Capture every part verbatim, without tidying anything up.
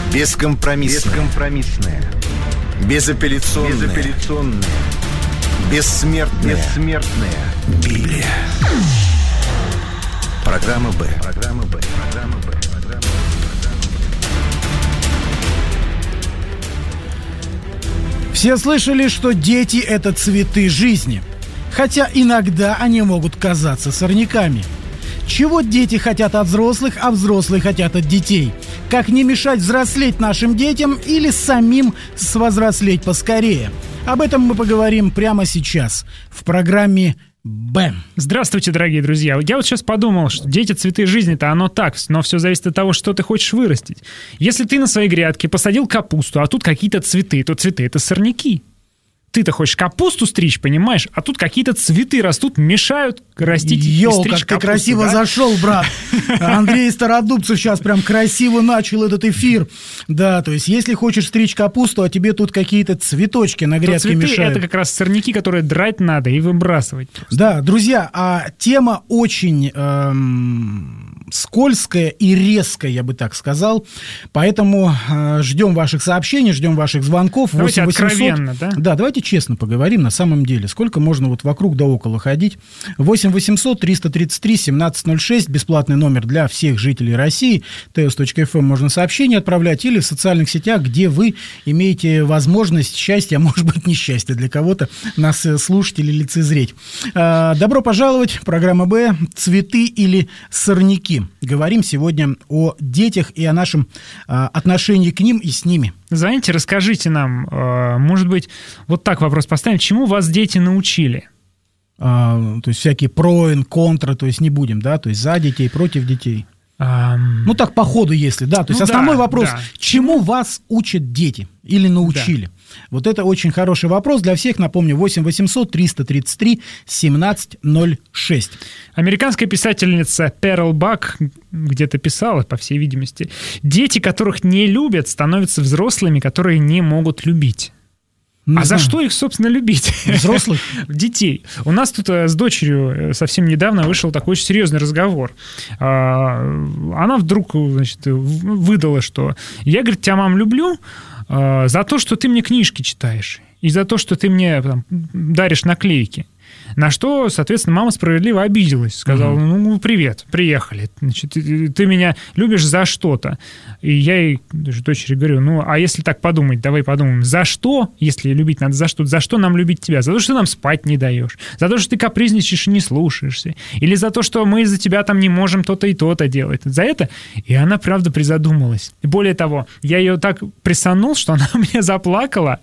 Бескомпромиссная. Бескомпромиссная. Безапелляционная. Безапелляционная. Бессмертная. Бессмертная. Библия. Программа «Б». Программа «Б». Программа «Б». Программа «Б». Все слышали, что дети – это цветы жизни. Хотя иногда они могут казаться сорняками. Чего дети хотят от взрослых, а взрослые хотят от детей? Как не мешать взрослеть нашим детям или самим свозрослеть поскорее? Об этом мы поговорим прямо сейчас в программе «Б». Здравствуйте, дорогие друзья. Я вот сейчас подумал, что дети — цветы жизни-то оно так, но все зависит от того, что ты хочешь вырастить. Если ты на своей грядке посадил капусту, а тут какие-то цветы, то цветы — это сорняки. Ты-то хочешь капусту стричь, понимаешь? А тут какие-то цветы растут, мешают растить и Йоу, стричь как ты капусту, красиво да? зашел, брат. Андрей Стародубцев сейчас прям красиво начал этот эфир. Да, то есть если хочешь стричь капусту, а тебе тут какие-то цветочки на грядке цветы мешают. Это как раз сорняки, которые драть надо и выбрасывать. Просто. Да, друзья, а тема очень эм, скользкая и резкая, я бы так сказал. Поэтому э, ждем ваших сообщений, ждем ваших звонков. Давайте восемь восемьсот откровенно, да? Да, давайте честно поговорим на самом деле. Сколько можно вот вокруг да около ходить? восемь восемьсот триста тридцать три семнадцать ноль шесть, бесплатный номер для всех жителей России. тэ о эс точка эф эм можно сообщение отправлять или в социальных сетях, где вы имеете возможность счастья, а может быть несчастья для кого-то нас слушать или лицезреть. Добро пожаловать. Программа «Б». Цветы или сорняки. Говорим сегодня о детях и о нашем отношении к ним и с ними. Звоните, расскажите нам, может быть, вот так вопрос поставим, чему вас дети научили? А, то есть всякие про и контра, то есть не будем, да, то есть за детей, против детей. Um... Ну так по ходу, если, да, то есть ну, основной да, вопрос, да. чему вас учат дети или научили? Да. Вот это очень хороший вопрос для всех, напомню, восемь восемьсот триста тридцать три семнадцать ноль шесть. Американская писательница Перл Бак где-то писала, по всей видимости, дети, которых не любят, становятся взрослыми, которые не могут любить. Не а знаю. За что их, собственно, любить? Взрослых? Детей. У нас тут с дочерью совсем недавно вышел такой очень серьезный разговор. Она вдруг, значит, выдала, что я, говорит, тебя, мам, люблю за то, что ты мне книжки читаешь, и за то, что ты мне там, даришь наклейки. На что, соответственно, мама справедливо обиделась. Сказала, угу. ну, привет, приехали. Значит, ты, ты меня любишь за что-то. И я ей, дочери, говорю, ну, а если так подумать, давай подумаем, за что, если любить надо за что, за что нам любить тебя? За то, что ты нам спать не даешь, за то, что ты капризничаешь и не слушаешься, или за то, что мы из-за тебя там не можем то-то и то-то делать. За это? И она, правда, призадумалась. И более того, я ее так прессанул, что она мне заплакала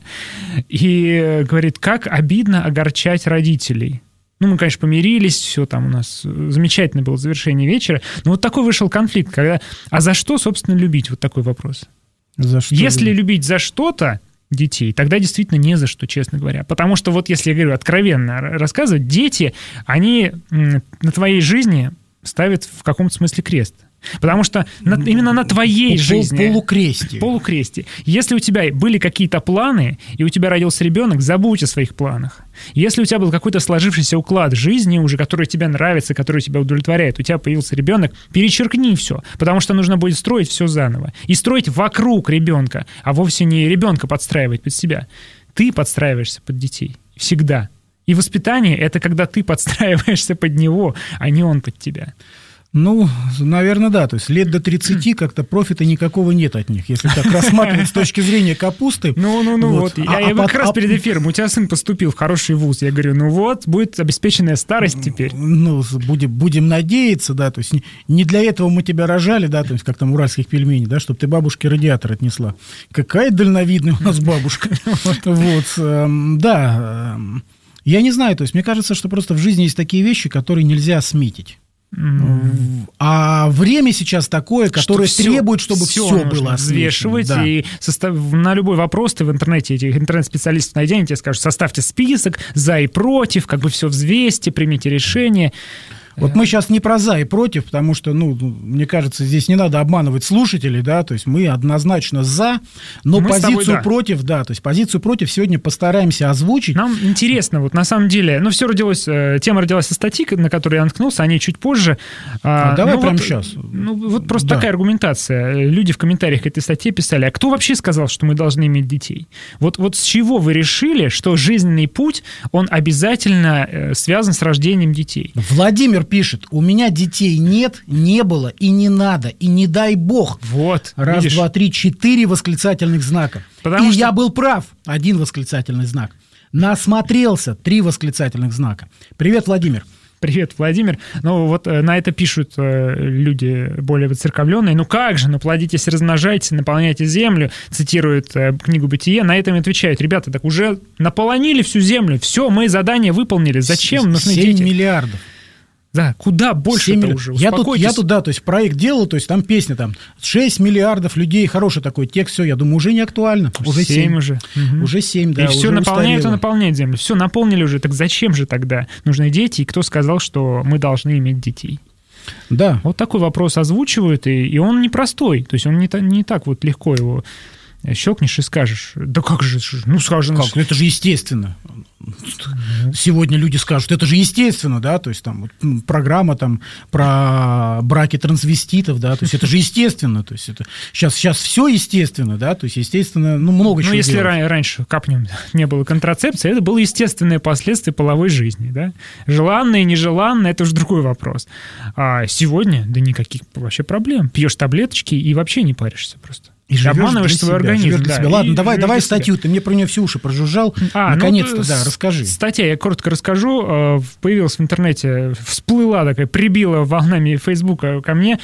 и говорит, как обидно огорчать родителей. Ну, мы, конечно, помирились, все там у нас замечательное было завершение вечера, но вот такой вышел конфликт, когда... А за что, собственно, любить? Вот такой вопрос. За что если любить? любить за что-то детей, тогда действительно не за что, честно говоря. Потому что вот если, я говорю, откровенно рассказывать, дети, они на твоей жизни ставят в каком-то смысле крест. Потому что на, именно на твоей Пол, жизни... Полукрестие. Полукрестие. Если у тебя были какие-то планы, и у тебя родился ребенок, забудь о своих планах. Если у тебя был какой-то сложившийся уклад жизни уже, который тебе нравится, который тебя удовлетворяет, у тебя появился ребенок, перечеркни все, потому что нужно будет строить все заново. И строить вокруг ребенка, а вовсе не ребенка подстраивать под себя. Ты подстраиваешься под детей. Всегда. И воспитание — это когда ты подстраиваешься под него, а не он под тебя. Ну, наверное, да. То есть лет до тридцати как-то профита никакого нет от них, если так рассматривать с точки зрения капусты. Ну, ну, ну, вот. вот. А, я, а я под, как раз а... перед эфиром, у тебя сын поступил в хороший вуз. Я говорю, ну вот, будет обеспеченная старость теперь. Ну, будем, будем надеяться, да. То есть не, не для этого мы тебя рожали, да, то есть как там уральских пельменей, да, чтобы ты бабушке радиатор отнесла. Какая дальновидная у нас бабушка. Вот, да. Я не знаю, то есть мне кажется, что просто в жизни есть такие вещи, которые нельзя сметить. Mm-hmm. А время сейчас такое, которое что требует, чтобы все, все было взвешивать. Да. И состав... на любой вопрос ты в интернете этих интернет-специалистов найди, они тебе скажут, составьте список за и против, как бы все взвесьте, примите решение. Вот мы сейчас не про «за» и «против», потому что, ну, мне кажется, здесь не надо обманывать слушателей, да, то есть мы однозначно «за», но мы позицию тобой, да. «против», да, то есть позицию «против» сегодня постараемся озвучить. Нам интересно, вот на самом деле, ну, все родилось, тема родилась со статьи, на которую я наткнулся, они чуть позже. А, давай ну, прямо вот, сейчас. Ну, вот просто да. такая аргументация. Люди в комментариях к этой статье писали, а кто вообще сказал, что мы должны иметь детей? Вот, вот с чего вы решили, что жизненный путь, он обязательно связан с рождением детей? Владимир пишет, у меня детей нет, не было и не надо, и не дай бог. Вот, Раз, видишь? два, три, четыре восклицательных знака. Потому и что... я был прав, один восклицательный знак. Насмотрелся, три восклицательных знака. Привет, Владимир. Привет, Владимир. Ну, вот на это пишут э, люди более выцерковленные. Ну как же, ну плодитесь, размножайтесь, наполняйте землю, цитируют э, книгу «Бытие». На это им отвечают, ребята, так уже наполонили всю землю, все, мы задание выполнили, зачем нужны дети? семь миллиардов. Да, куда больше-то уже? Я тут, я тут, да, то есть проект делал, то есть там песня, там шесть миллиардов людей, хороший такой текст, все, я думаю, уже не актуально. Уже семь уже. Угу. Уже семь, да. И все наполняют устарело. и наполняют землю. Все наполнили уже, так зачем же тогда нужны дети? И кто сказал, что мы должны иметь детей? Да. Вот такой вопрос озвучивают, и, и он непростой. То есть он не, не так вот легко его щелкнешь и скажешь. Да как же, ну скажем... Как? Это же естественно. Сегодня люди скажут, это же естественно, да, то есть там вот, программа там про браки трансвеститов, да, то есть это же естественно, то есть это сейчас, сейчас все естественно, да, то есть естественно, ну много чего. Ну если делать. раньше, капнем, не было контрацепции, это было естественное последствие половой жизни, да, желанное, нежеланное, это уже другой вопрос. А сегодня, да никаких вообще проблем, пьешь таблеточки и вообще не паришься просто. И обманываешь свой себя, организм. Да, себя. Ладно, давай, давай статью, ты мне про нее все уши прожужжал. А, наконец-то, ну, да, расскажи. Статья, я коротко расскажу. Появилась в интернете, всплыла такая, прибила волнами Фейсбука ко мне.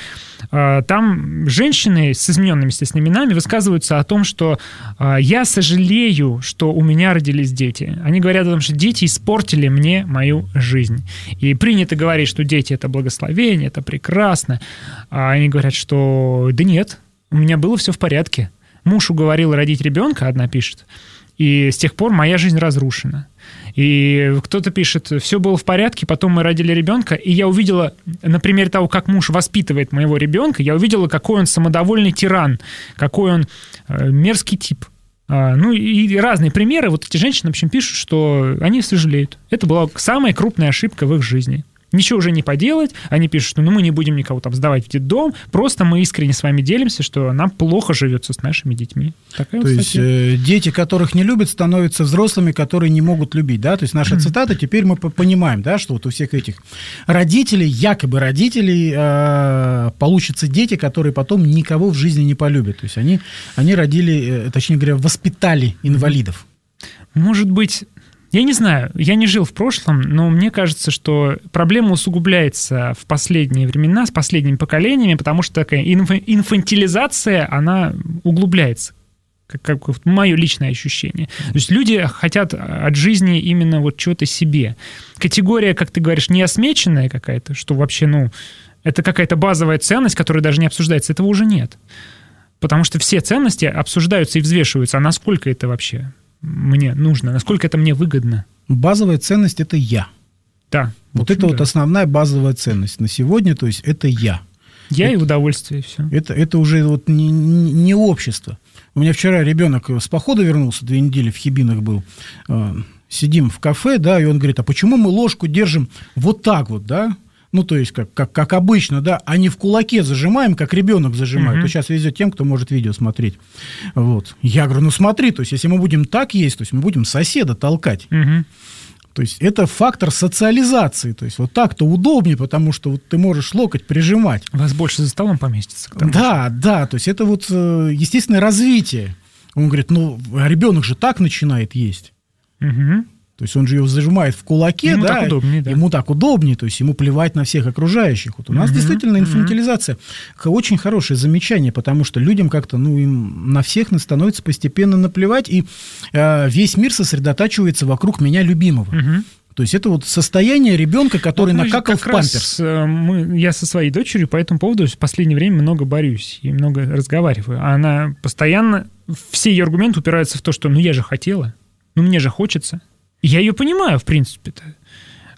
Там женщины с измененными, естественно, именами высказываются о том, что я сожалею, что у меня родились дети. Они говорят о том, что дети испортили мне мою жизнь. И принято говорить, что дети — это благословение, это прекрасно. А они говорят, что да нет, у меня было все в порядке. Муж уговорил родить ребенка, одна пишет, и с тех пор моя жизнь разрушена. И кто-то пишет, все было в порядке, потом мы родили ребенка, и я увидела, на примере того, как муж воспитывает моего ребенка, я увидела, какой он самодовольный тиран, какой он э, мерзкий тип. А, ну и разные примеры. Вот эти женщины, в общем, пишут, что они сожалеют. Это была самая крупная ошибка в их жизни. Ничего уже не поделать. Они пишут, что ну, мы не будем никого там сдавать в детдом, просто мы искренне с вами делимся, что нам плохо живется с нашими детьми. Такая То вот есть э, дети, которых не любят, становятся взрослыми, которые не могут любить, да? То есть наша цитата, теперь мы понимаем, да, что вот у всех этих родителей, якобы родителей, э, получатся дети, которые потом никого в жизни не полюбят. То есть они, они родили, э, точнее говоря, воспитали инвалидов. Может быть... Я не знаю, я не жил в прошлом, но мне кажется, что проблема усугубляется в последние времена с последними поколениями, потому что такая инф- инфантилизация, она углубляется, как, как мое личное ощущение. То есть люди хотят от жизни именно вот чего-то себе. Категория, как ты говоришь, неосмеченная какая-то, что вообще, ну, это какая-то базовая ценность, которая даже не обсуждается, этого уже нет. Потому что все ценности обсуждаются и взвешиваются, а насколько это вообще... мне нужно, насколько это мне выгодно. Базовая ценность – это я. Да. Вот общем, это да. вот основная базовая ценность на сегодня, то есть это я. Я это, и удовольствие, и все. Это, это уже вот не, не общество. У меня вчера ребенок с похода вернулся, две недели в Хибинах был. Сидим в кафе, да, и он говорит, а почему мы ложку держим вот так вот, да? Ну, то есть, как, как, как обычно, да, а не в кулаке зажимаем, как ребенок зажимает. Uh-huh. То сейчас везет тем, кто может видео смотреть. Вот. Я говорю, ну смотри, то есть, если мы будем так есть, то есть мы будем соседа толкать. Uh-huh. То есть это фактор социализации. То есть вот так-то удобнее, потому что вот ты можешь локоть прижимать. Вас больше за столом поместится. Да, да, то есть это вот естественное развитие. Он говорит, ну, ребенок же так начинает есть. Угу. То есть он же ее зажимает в кулаке, ему да, так удобнее, да, ему так удобнее, то есть ему плевать на всех окружающих. Вот у нас uh-huh, действительно инфантилизация. Uh-huh. Очень хорошее замечание, потому что людям как-то, ну, им на всех становится постепенно наплевать, и э, весь мир сосредотачивается вокруг меня любимого. Uh-huh. То есть это вот состояние ребенка, который вот накакал в памперс. Раз, мы, я со своей дочерью по этому поводу в последнее время много борюсь и много разговариваю. А она постоянно, все ее аргументы упираются в то, что ну я же хотела, ну мне же хочется. Я ее понимаю, в принципе-то.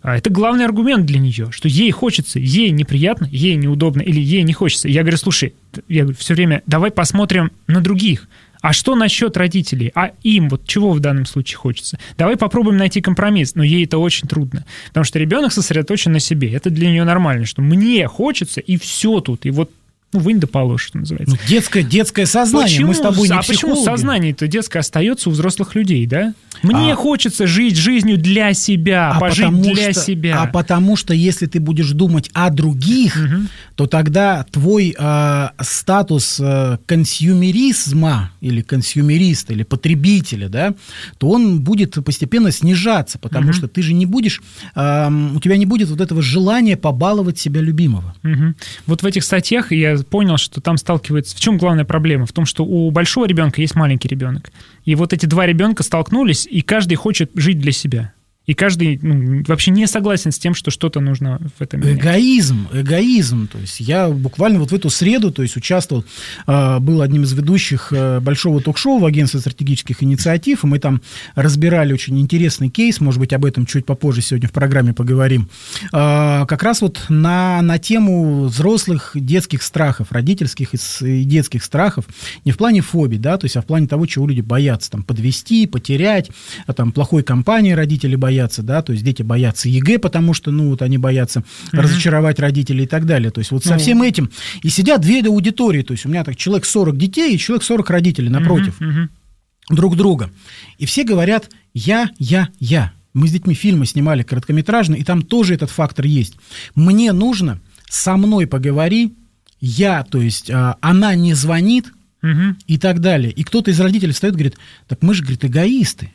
Это главный аргумент для нее, что ей хочется, ей неприятно, ей неудобно или ей не хочется. Я говорю, слушай, я говорю, все время давай посмотрим на других. А что насчет родителей? А им вот чего в данном случае хочется? Давай попробуем найти компромисс. Но ей это очень трудно, потому что ребенок сосредоточен на себе. Это для нее нормально, что мне хочется, и все тут. И вот ну, вынь да положь, что называется. Ну, детское, детское сознание. Почему, Мы с тобой не а психологи. почему сознание-то детское остается у взрослых людей, да? Мне а, хочется жить жизнью для себя, а пожить для что, себя. А потому что если ты будешь думать о других, угу. то тогда твой э, статус э, консюмеризма или консюмериста, или потребителя, да, то он будет постепенно снижаться, потому угу. что ты же не будешь, э, у тебя не будет вот этого желания побаловать себя любимого. Угу. Вот в этих статьях я понял, что там сталкивается... В чем главная проблема? В том, что у большого ребенка есть маленький ребенок. И вот эти два ребенка столкнулись, и каждый хочет жить для себя. И каждый ну, вообще не согласен с тем, что что-то нужно в этом менять. Эгоизм, эгоизм. То есть я буквально вот в эту среду то есть, участвовал, э, был одним из ведущих э, большого ток-шоу в агентстве стратегических инициатив, и мы там разбирали очень интересный кейс, может быть, об этом чуть попозже сегодня в программе поговорим, э, как раз вот на, на тему взрослых детских страхов, родительских и, и детских страхов, не в плане фобий, да, то есть, а в плане того, чего люди боятся, там, подвести, потерять, а, там, плохой компании родители боятся, да, то есть дети боятся ЕГЭ, потому что, ну, вот они боятся mm-hmm. разочаровать родителей и так далее. То есть вот со mm-hmm. всем этим и сидят две аудитории, то есть у меня так человек сорок детей и человек сорок родителей напротив mm-hmm. друг друга. И все говорят «я, я, я». Мы с детьми фильмы снимали короткометражные, и там тоже этот фактор есть. Мне нужно, со мной поговори, я, то есть она не звонит mm-hmm. и так далее. И кто-то из родителей встает и говорит, так мы же, говорит, эгоисты.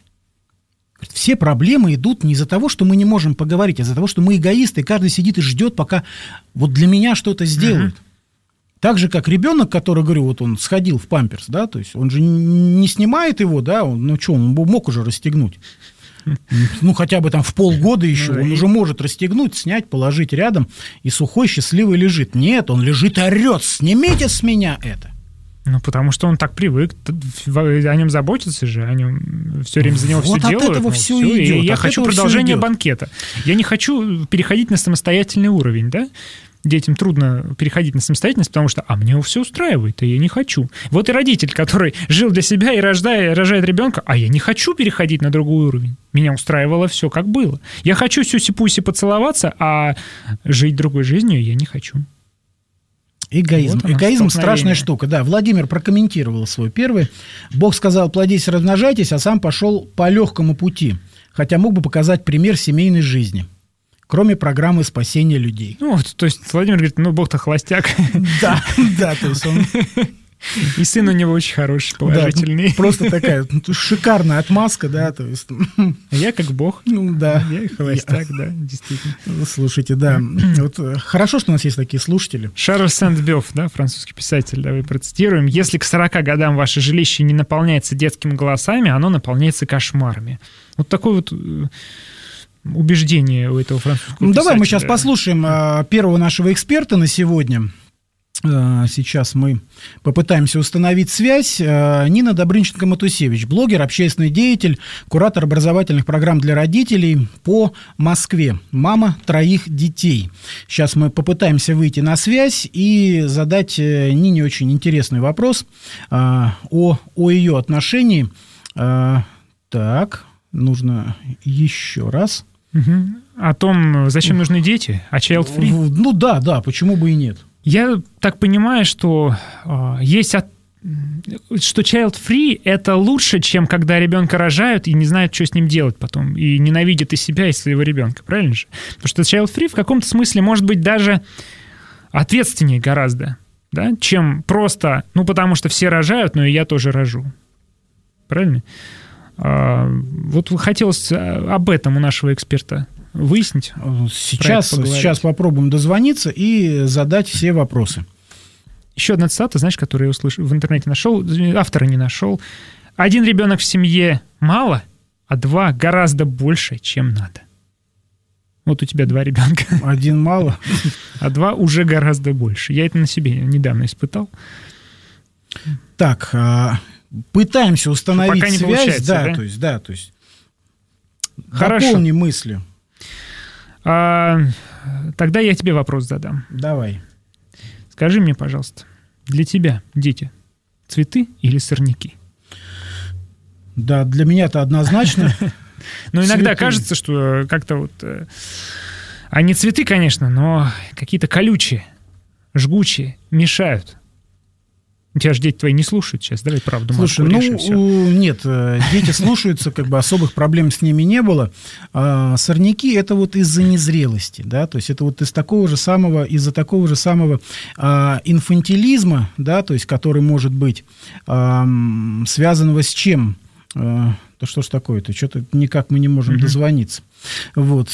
Все проблемы идут не из-за того, что мы не можем поговорить, а из-за того, что мы эгоисты, и каждый сидит и ждет, пока вот для меня что-то сделают. Uh-huh. Так же, как ребенок, который, говорю, вот он сходил в памперс, да, то есть он же не снимает его, да, он, ну что, он мог уже расстегнуть. Ну, хотя бы там в полгода еще, он уже может расстегнуть, снять, положить рядом, и сухой, счастливый лежит. Нет, он лежит и орет, снимите с меня это. Ну, потому что он так привык, о нем заботятся же, о нем все время за него вот все делают. Вот от этого ну, все все, идет. И я хочу продолжения банкета. Я не хочу переходить на самостоятельный уровень, да? Детям трудно переходить на самостоятельность, потому что, а мне все устраивает, а я не хочу. Вот и родитель, который жил для себя и рождая, рожает ребенка, а я не хочу переходить на другой уровень. Меня устраивало все, как было. Я хочу сюси-пуси поцеловаться, а жить другой жизнью я не хочу. Эгоизм. Вот Эгоизм – страшная штука. Да, Владимир прокомментировал свой первый. Бог сказал, плодитесь, размножайтесь, а сам пошел по легкому пути. Хотя мог бы показать пример семейной жизни. Кроме программы спасения людей. Ну, вот, то есть Владимир говорит, ну, Бог-то холостяк. Да, да, то есть он... И сын у него очень хороший, положительный. Да, просто такая шикарная отмазка, да, то есть... Я как Бог. Ну, да. Я и холостяк, я... да, действительно. Слушайте, да, вот хорошо, что у нас есть такие слушатели. Шарль Сент-Бёв, да, французский писатель, давай процитируем. «Если к сорока годам ваше жилище не наполняется детскими голосами, оно наполняется кошмарами». Вот такой вот... убеждение у этого французского писателя. Ну, давай мы сейчас послушаем а, первого нашего эксперта на сегодня. А, сейчас мы попытаемся установить связь. А, Нина Добрынченко-Матусевич, блогер, общественный деятель, куратор образовательных программ для родителей по Москве. Мама троих детей. Сейчас мы попытаемся выйти на связь и задать Нине очень интересный вопрос а, о, о ее отношении. А, так, нужно еще раз. Угу. О том, зачем нужны дети, о child-free. Ну да, да, почему бы и нет. Я так понимаю, что э, есть от... что child-free это лучше, чем когда ребенка рожают и не знают, что с ним делать потом, и ненавидят и себя, и своего ребенка, правильно же? Потому что child-free в каком-то смысле может быть даже ответственнее гораздо, да, чем просто, ну потому что все рожают, но и я тоже рожу. Правильно? Вот хотелось об этом у нашего эксперта выяснить. Сейчас, сейчас попробуем дозвониться и задать все вопросы. Еще одна цитата, знаешь, которую я услышал, в интернете нашел, автора не нашел. Один ребенок в семье мало, а два гораздо больше, чем надо. Вот у тебя два ребенка. Один мало. А два уже гораздо больше. Я это на себе недавно испытал. Так, пытаемся установить пока не связь. Да, да? то есть, да, то есть. Хорошо. Дополни мысли. А, тогда я тебе вопрос задам. Давай. Скажи мне, пожалуйста, для тебя дети цветы или сорняки? Да, для меня это однозначно. Ну, иногда кажется, что как-то вот... Они цветы, конечно, но какие-то колючие, жгучие, мешают. У тебя же дети твои не слушают сейчас, давай правду. Слушай, ну, нет, дети слушаются, как бы особых проблем с ними не было. А сорняки — это вот из-за незрелости, да, то есть это вот из такого же самого, из-за такого же самого а, инфантилизма, да, то есть который может быть а, связанного с чем? А, да что ж такое-то, что-то никак мы не можем mm-hmm. дозвониться. Вот.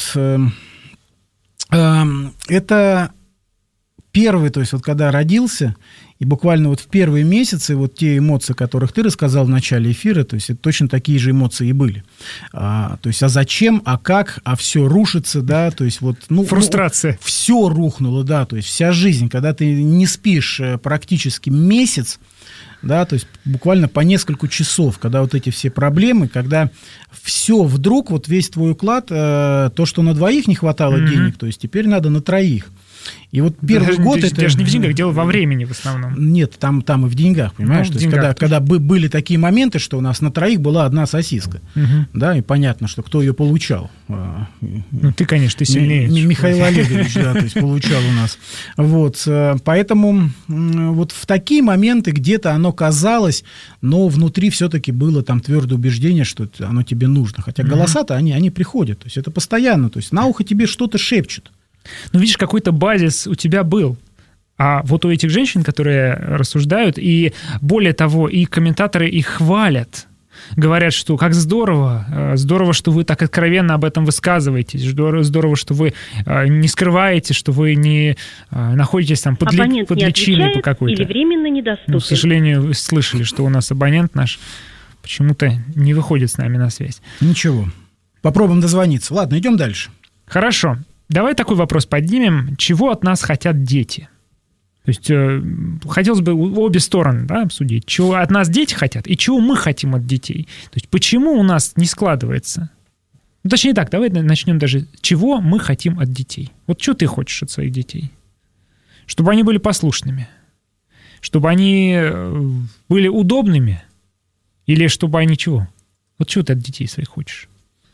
А, это первый, то есть вот когда родился, и буквально вот в первые месяцы вот те эмоции, о которых ты рассказал в начале эфира, то есть это точно такие же эмоции и были. А, то есть, а зачем, а как, а все рушится, да, то есть вот... Ну, фрустрация. Ну, все рухнуло, да, то есть вся жизнь, когда ты не спишь практически месяц, да, то есть буквально по несколько часов, когда вот эти все проблемы, когда все вдруг, вот весь твой уклад, э, то, что на двоих не хватало mm-hmm. денег, то есть теперь надо на троих. И вот первый даже, год даже, это... Даже не в деньгах, дело во времени в основном. Нет, там, там и в деньгах, понимаешь? Ну, То есть когда, когда были такие моменты, что у нас на троих была одна сосиска, угу. да, и понятно, что кто ее получал. Ну, ты, конечно, ты сильнее. М- Михаил Олегович, да, то есть получал у нас. Вот, поэтому вот в такие моменты где-то оно казалось, но внутри все-таки было там твердое убеждение, что оно тебе нужно. Хотя голоса-то, они, они приходят, то есть это постоянно, то есть на ухо тебе что-то шепчут. Ну, видишь, какой-то базис у тебя был. А вот у этих женщин, которые рассуждают, и более того, и комментаторы их хвалят. Говорят, что как здорово, здорово, что вы так откровенно об этом высказываетесь, здорово, здорово, что вы не скрываете, что вы не находитесь там под, ли, под личиной по какой-то. Или временно недоступен. Ну, к сожалению, вы слышали, что у нас абонент наш почему-то не выходит с нами на связь. Ничего. Попробуем дозвониться. Ладно, идем дальше. Хорошо. Давай такой вопрос поднимем. Чего от нас хотят дети? То есть э, хотелось бы обе стороны, да, обсудить. Чего от нас дети хотят и чего мы хотим от детей. То есть почему у нас не складывается? Ну, точнее так, давай начнем даже. Чего мы хотим от детей? Вот что ты хочешь от своих детей? Чтобы они были послушными? Чтобы они были удобными? Или чтобы они чего? Вот чего ты от детей своих хочешь?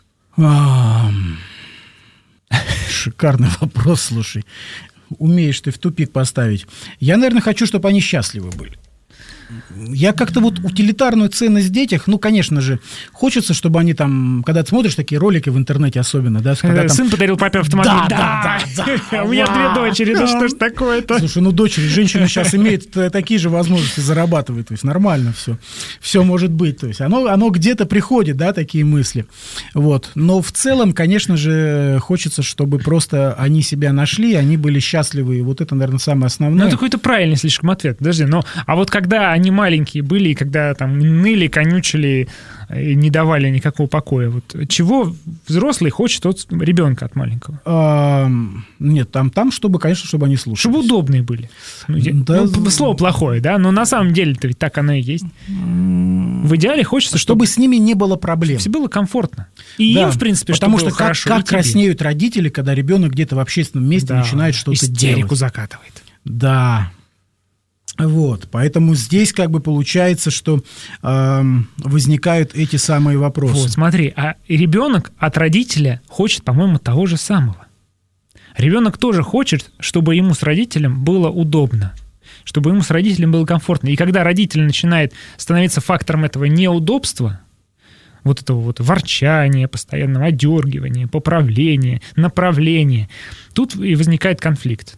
Шикарный вопрос, слушай. Умеешь ты в тупик поставить. Я, наверное, хочу, чтобы они счастливы были. Я как-то вот утилитарную ценность в детях, ну, конечно же, хочется, чтобы они там, когда ты смотришь такие ролики в интернете особенно, да, когда сын там... подарил папе автомобиль. Да, да, да, да. У меня две дочери, да что ж такое-то? Слушай, ну, дочери, женщины сейчас имеют такие же возможности зарабатывать, то есть нормально все, все может быть, то есть оно, оно где-то приходит, да, такие мысли, вот, но в целом, конечно же, хочется, чтобы просто они себя нашли, они были счастливы, и вот это, наверное, самое основное. Ну, это какой-то правильный слишком ответ, подожди, но, а вот когда они маленькие были, и когда там ныли, конючили, и не давали никакого покоя. Вот чего взрослый хочет от ребенка, от маленького? А, нет, там, там, чтобы, конечно, чтобы они слушались. Чтобы удобные были. Ну, да, ну, слово плохое, да, но на самом деле-то ведь так оно и есть. В идеале хочется, чтобы, чтобы с ними не было проблем. Все было комфортно. И да, им, в принципе, потому что что как, хорошо, как краснеют родители, когда ребенок где-то в общественном месте да, начинает что-то истерику делать. Истерику закатывает. Да. Вот, поэтому здесь как бы получается, что э, возникают эти самые вопросы. Вот, смотри, а ребенок от родителя хочет, по-моему, того же самого. Ребенок тоже хочет, чтобы ему с родителем было удобно, чтобы ему с родителем было комфортно. И когда родитель начинает становиться фактором этого неудобства, вот этого вот ворчания, постоянного одергивания, поправления, направления, тут и возникает конфликт.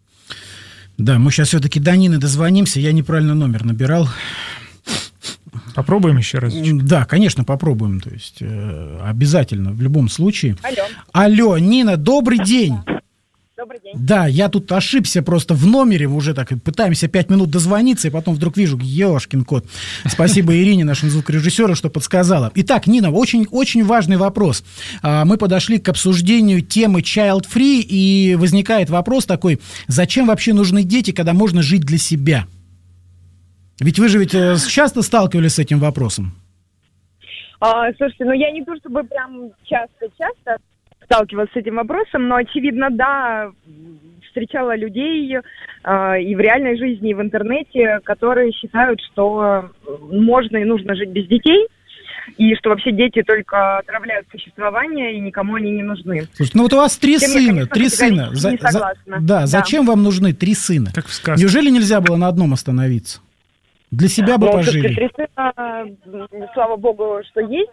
Да, мы сейчас все-таки до Нины дозвонимся. Я неправильно номер набирал. Попробуем еще раз. Да, конечно, попробуем. То есть э, обязательно, в любом случае. Алло. Алло, Нина, добрый день. Добрый день. Да, я тут ошибся просто в номере, уже так пытаемся пять минут дозвониться, и потом вдруг вижу, ешкин кот. Спасибо Ирине, нашему звукорежиссеру, что подсказала. Итак, Нина, очень, очень важный вопрос. Мы подошли к обсуждению темы child-free, и возникает вопрос такой, зачем вообще нужны дети, когда можно жить для себя? Ведь вы же ведь часто сталкивались с этим вопросом? А, слушайте, ну я не то чтобы прям часто-часто сталкивалась с этим вопросом, но, очевидно, да, встречала людей э, и в реальной жизни, и в интернете, которые считают, что можно и нужно жить без детей, и что вообще дети только отравляют существование, и никому они не нужны. Слушайте, ну вот у вас три Тем сына, я, конечно, три сына. За, не за, да, да, зачем вам нужны три сына? Как в сказке. Неужели нельзя было на одном остановиться? Для себя бы ну, пожили. Три сына, слава богу, что есть.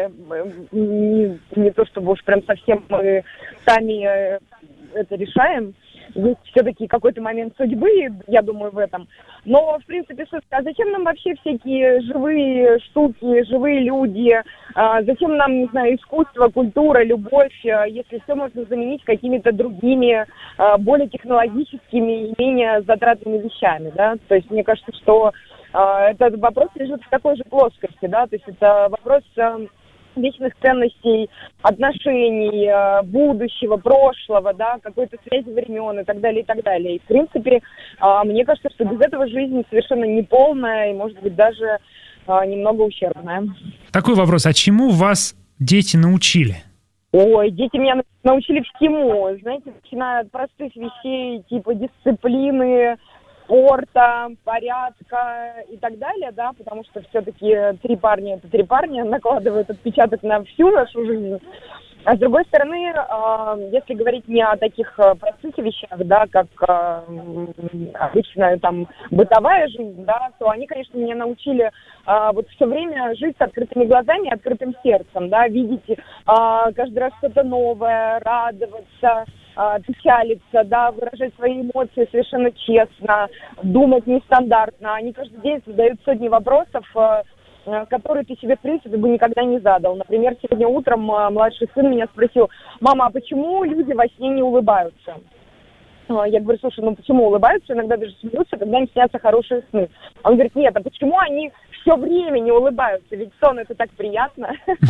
Не, не то, чтобы уж прям совсем мы сами это решаем. Есть все-таки какой-то момент судьбы, я думаю, в этом. Но, в принципе, а зачем нам вообще всякие живые штуки, живые люди? А зачем нам, не знаю, искусство, культура, любовь, если все можно заменить какими-то другими, более технологическими и менее затратными вещами, да? То есть, мне кажется, что этот вопрос лежит в такой же плоскости, да? То есть, это вопрос вечных ценностей, отношений, будущего, прошлого, да, какой-то связи времен и так далее, и так далее. И, в принципе, мне кажется, что без этого жизнь совершенно неполная и, может быть, даже немного ущербная. Такой вопрос. А чему вас дети научили? Ой, дети меня научили всему. Знаете, начиная от простых вещей, типа дисциплины, спорта, порядка и так далее, да, потому что все-таки три парня — это три парня, накладывают отпечаток на всю нашу жизнь. А с другой стороны, э, если говорить не о таких простых вещах, да, как э, обычная там бытовая жизнь, да, то они, конечно, меня научили э, вот все время жить с открытыми глазами и открытым сердцем, да, видеть э, каждый раз что-то новое, радоваться, печалиться, да, выражать свои эмоции совершенно честно, думать нестандартно. Они каждый день задают сотни вопросов, которые ты себе, в принципе, бы никогда не задал. Например, сегодня утром младший сын меня спросил: мама, а почему люди во сне не улыбаются? Я говорю: слушай, ну почему улыбаются? Иногда даже смеются, когда им снятся хорошие сны. Он говорит: нет, а почему они все время не улыбаются? Ведь сон — это так приятно.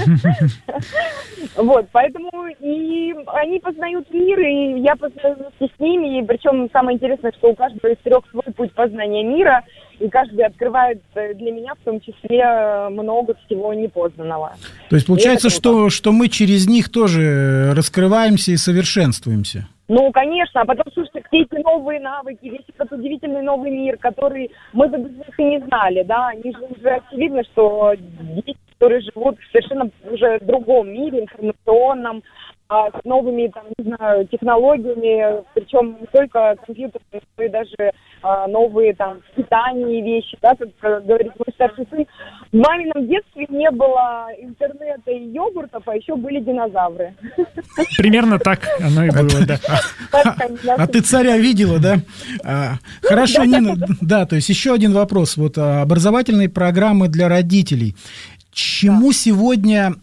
Вот, поэтому и они познают мир, и я познаю вместе с ними. И причем самое интересное, что у каждого из трех свой путь познания мира, и каждый открывает для меня в том числе много всего непознанного. То есть получается, что, что мы через них тоже раскрываемся и совершенствуемся? Ну, конечно, а потом, слушайте, все эти новые навыки, весь этот удивительный новый мир, который мы бы без них и не знали, да, они же уже очевидно, что дети, которые живут в совершенно уже другом мире, информационном, а, с новыми, там, не знаю, технологиями, причем не только компьютерные, но и даже а, новые, там, в питании вещи, да, как говорит мой старший сын. В мамином детстве не было интернета и йогуртов, а еще были динозавры. Примерно так оно и было, да. А ты царя видела, да? Хорошо, Нина, да, то есть еще один вопрос. Вот образовательные программы для родителей. Чему сегодня...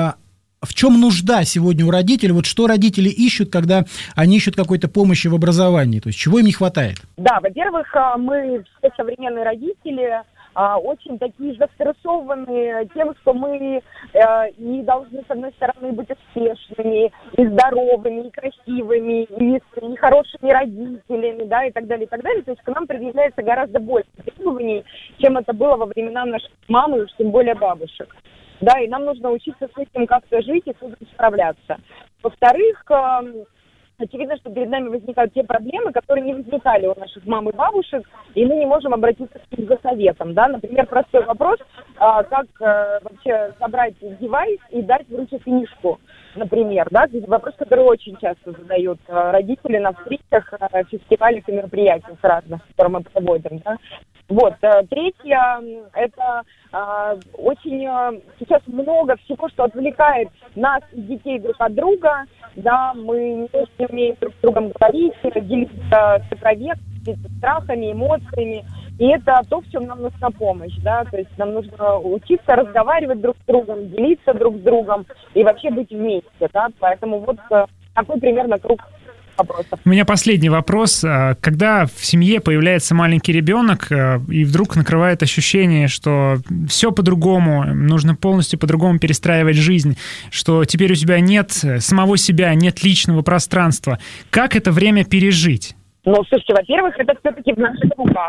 В чем нужда сегодня у родителей? Вот что родители ищут, когда они ищут какой-то помощи в образовании? То есть чего им не хватает? Да, во-первых, мы все современные родители очень такие застрессованные тем, что мы не должны, с одной стороны, быть успешными, и здоровыми, и красивыми, и, и хорошими родителями, да, и так далее, и так далее. То есть к нам предъявляется гораздо больше требований, чем это было во времена наших мам, и уж тем более бабушек. Да, и нам нужно учиться с этим как-то жить и с этим справляться. Во-вторых, очевидно, что перед нами возникают те проблемы, которые не возникали у наших мам и бабушек, и мы не можем обратиться к ним за советом. Да? Например, простой вопрос, как вообще собрать девайс и дать в руки книжку, например. Да? Вопрос, который очень часто задают родители на встречах, фестивалях и мероприятиях разных, которые мы проводим. Да? Вот. Третье, это э, очень э, сейчас много всего, что отвлекает нас и детей друг от друга. Да, мы не умеем друг с другом говорить, делиться сокровенными, страхами, эмоциями. И это то, в чем нам нужна помощь. Да? То есть нам нужно учиться разговаривать друг с другом, делиться друг с другом и вообще быть вместе. Да? Поэтому вот э, такой примерно круг вопросов. У меня последний вопрос. Когда в семье появляется маленький ребенок, и вдруг накрывает ощущение, что все по-другому, нужно полностью по-другому перестраивать жизнь, что теперь у тебя нет самого себя, нет личного пространства, как это время пережить? Ну, слушайте, во-первых, это все-таки в наших руках.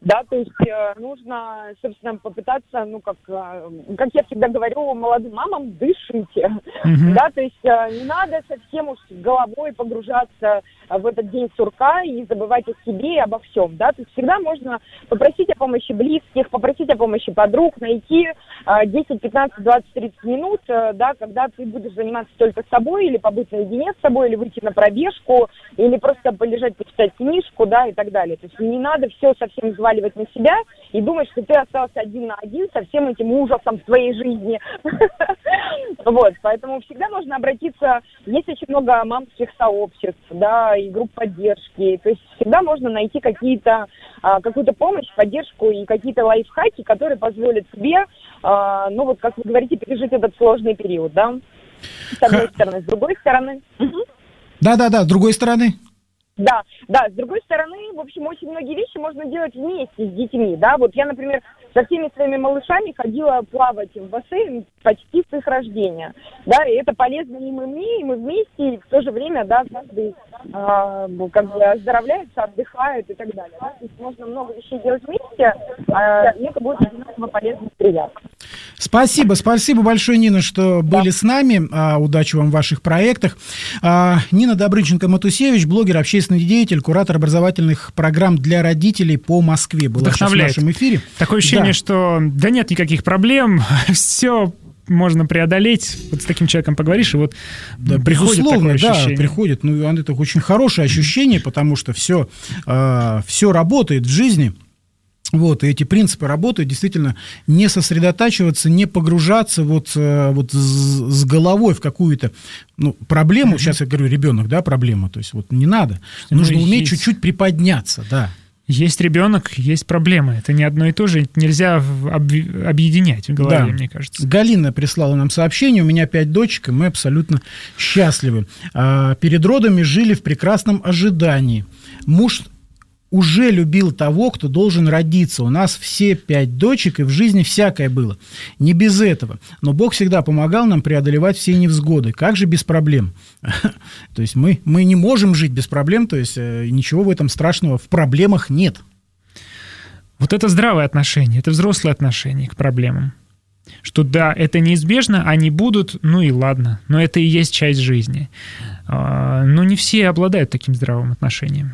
Да, то есть э, нужно, собственно, попытаться, ну, как, э, как я всегда говорю молодым мамам, дышите, mm-hmm. да, то есть э, не надо совсем уж головой погружаться в этот день сурка и забывать о себе и обо всем, да, то есть всегда можно попросить о помощи близких, попросить о помощи подруг, найти э, десять, пятнадцать, двадцать, тридцать минут, э, да, когда ты будешь заниматься только собой или побыть наедине с собой, или выйти на пробежку, или просто полежать, почитать книжку, да, и так далее, то есть не надо все совсем взваливать на себя и думать, что ты остался один на один со всем этим ужасом в твоей жизни. Вот, поэтому всегда можно обратиться, есть очень много мамских сообществ, да, и групп поддержки, то есть всегда можно найти какие-то, какую-то помощь, поддержку и какие-то лайфхаки, которые позволят тебе, ну вот, как вы говорите, пережить этот сложный период, да, с одной стороны, с другой стороны. Да-да-да, с другой стороны. Да, да, с другой стороны, в общем, очень многие вещи можно делать вместе с детьми, да, вот я, например, со всеми своими малышами ходила плавать в бассейн почти с их рождения, да, и это полезно и мы, и мы вместе, и в то же время, да, каждый э, как бы оздоровляется, отдыхает и так далее, да, то есть можно много вещей делать вместе, э, и это будет одинаково полезно и приятно. Спасибо, спасибо большое, Нина, что да. были с нами. А, удачи вам в ваших проектах. А, Нина Добрынченко-Матусевич, блогер, общественный деятель, куратор образовательных программ для родителей по Москве. Была сейчас в нашем эфире. Такое ощущение, да. что да нет никаких проблем, все можно преодолеть. Вот с таким человеком поговоришь, и вот да, приходит безусловно, такое ощущение. Да, приходит. Ну, это очень хорошее ощущение, потому что все, э, все работает в жизни. Вот, и эти принципы работают, действительно, не сосредотачиваться, не погружаться вот, вот с, с головой в какую-то ну, проблему, mm-hmm. сейчас я говорю, ребенок, да, проблема, то есть вот не надо, ну, нужно уметь есть. чуть-чуть приподняться, да. Есть ребенок, есть проблема, это не одно и то же, нельзя об, объединять в голове, да. Мне кажется. Галина прислала нам сообщение, у меня пять дочек, и мы абсолютно счастливы. А, перед родами жили в прекрасном ожидании. Муж уже любил того, кто должен родиться. У нас все пять дочек, и в жизни всякое было. Не без этого. Но Бог всегда помогал нам преодолевать все невзгоды. Как же без проблем? То есть мы, мы не можем жить без проблем, то есть ничего в этом страшного в проблемах нет. Вот это здравое отношение, это взрослое отношение к проблемам. Что да, это неизбежно, они будут, ну и ладно, но это и есть часть жизни. Но не все обладают таким здравым отношением.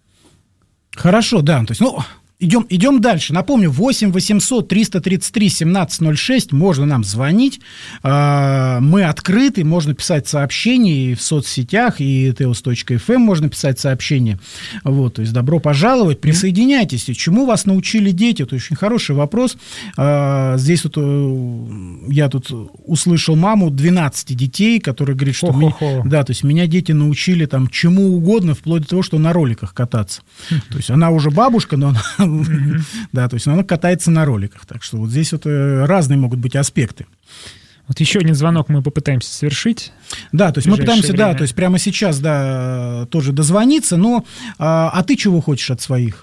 Хорошо, да, то есть, ну, идем, идем дальше. Напомню, восемь восемьсот триста тридцать три семнадцать ноль шесть, можно нам звонить, мы открыты, можно писать сообщения и в соцсетях, и теос точка эф эм можно писать сообщения, вот, то есть, добро пожаловать, присоединяйтесь, чему вас научили дети, это очень хороший вопрос, здесь вот я тут услышал маму двенадцати детей, которая говорит, что меня, да, то есть, меня дети научили там чему угодно, вплоть до того, что на роликах кататься, то есть, она уже бабушка, но она Mm-hmm. да, то есть она катается на роликах. Так что вот здесь вот разные могут быть аспекты. Вот еще один звонок мы попытаемся совершить. Да, то есть мы пытаемся, время. да, то есть прямо сейчас, да, тоже дозвониться, но а, а ты чего хочешь от своих?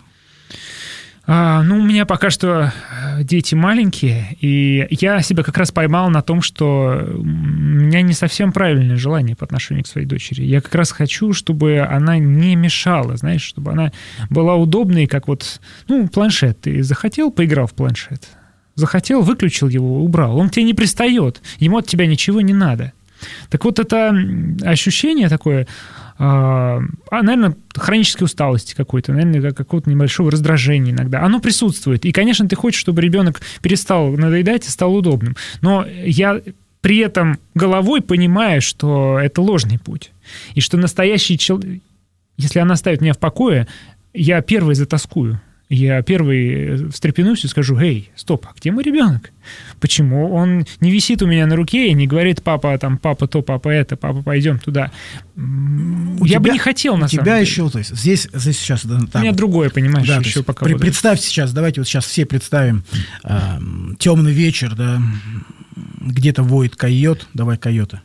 А, ну, у меня пока что дети маленькие, и я себя как раз поймал на том, что у меня не совсем правильное желание по отношению к своей дочери. Я как раз хочу, чтобы она не мешала, знаешь, чтобы она была удобной, как вот, ну, планшет. Ты захотел, поиграл в планшет. Захотел, выключил его, убрал. Он к тебе не пристает, ему от тебя ничего не надо. Так вот, это ощущение такое... А, наверное, хронической усталости какой-то, наверное, какого-то небольшого раздражения иногда. Оно присутствует. И, конечно, ты хочешь, чтобы ребенок перестал надоедать и стал удобным. Но я при этом головой понимаю, что это ложный путь. И что настоящий человек... Если она оставит меня в покое, я первый затоскую. Я первый встрепенусь и скажу: «Эй, стоп, а где мой ребенок? Почему он не висит у меня на руке и не говорит: папа, там, папа то, папа это, папа, пойдем туда?» У Я тебя, бы не хотел, на самом деле. У тебя еще, то есть, здесь, здесь сейчас... Там, у меня другое, понимаешь, да, еще пока... При, представьте сейчас, давайте вот сейчас все представим э, темный вечер, да, где-то воет койот, давай койота.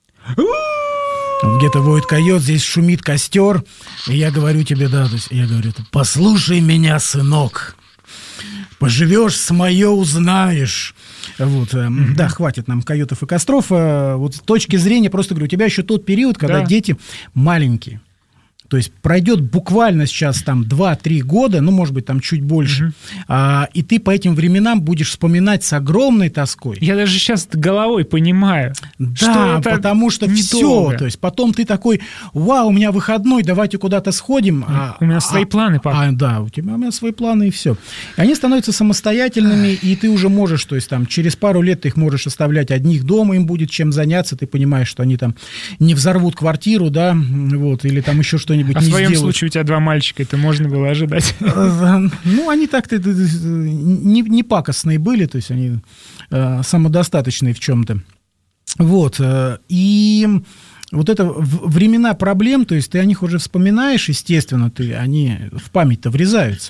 Где-то воет койот, здесь шумит костер, и я говорю тебе, да, то есть я говорю: послушай меня, сынок, поживешь, с мое узнаешь. Вот, mm-hmm. Да, хватит нам койотов и костров. Вот с точки зрения, просто говорю, у тебя еще тот период, когда да. дети маленькие. То есть пройдет буквально сейчас там два-три года, ну, может быть, там чуть больше, mm-hmm. а, и ты по этим временам будешь вспоминать с огромной тоской. Я даже сейчас головой понимаю, да, что это потому что все, то есть потом ты такой, вау, у меня выходной, давайте куда-то сходим. А, у меня свои а, планы, папа. А, да, у тебя у меня свои планы, и все. И они становятся самостоятельными, и ты уже можешь, то есть там через пару лет ты их можешь оставлять одних дома, им будет чем заняться, ты понимаешь, что они там не взорвут квартиру, да, вот, или там еще что-нибудь а не в твоем сделают. случае у тебя два мальчика, это можно было ожидать. Ну, они так-то не, не пакостные были, то есть они э, самодостаточные в чем-то. Вот, э, и вот это времена проблем, то есть ты о них уже вспоминаешь, естественно, ты, они в память-то врезаются.